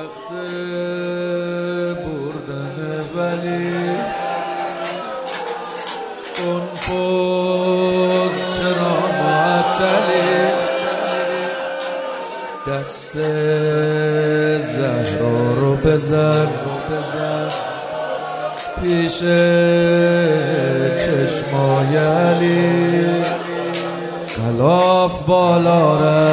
وقت بردن ولی کنفوز چرا معطلی دست زهرا رو بزن پیش چشمای علی غلاف بالا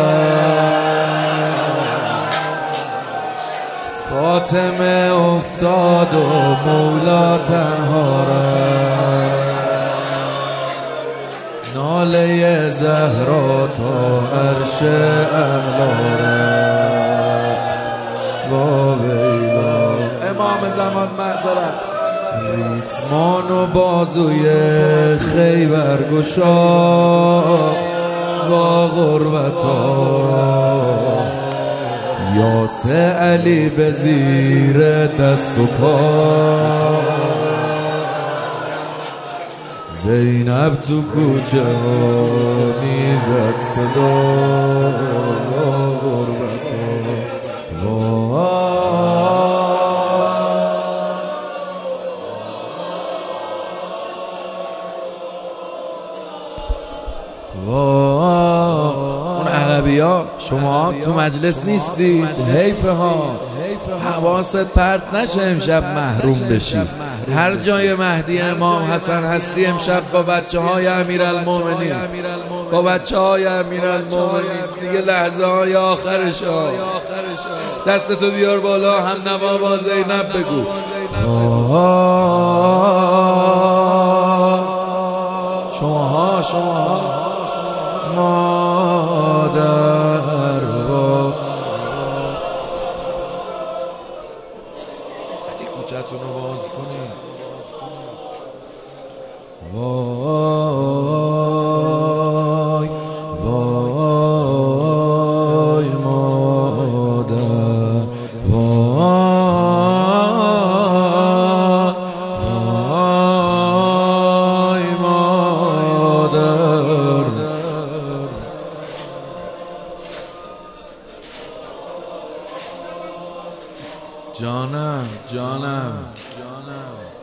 فاطمه افتاد و مولا تنها ناله زهرا تا عرش اعلا و ویلا امام زمان معذرت ریسمان و بازوی خیبر گشا و غربتا یاس علی به زیر دست و پا زینب تو کوچه میزد صدا غربتا اون عقبی ها شما تو مجلس نیستید حیفه ها حواست پرت نشه امشب محروم بشی هر جای مهدی امام حسن هستی امشب با بچه های امیرالمومنین با بچه های امیرالمومنین دیگه لحظه های آخرش ها دستتو بیار بالا هم نوا با زینب بگو شما مادر با سعی کوچه‌تون رو باز کنید وای وای مادر وای مادر جانم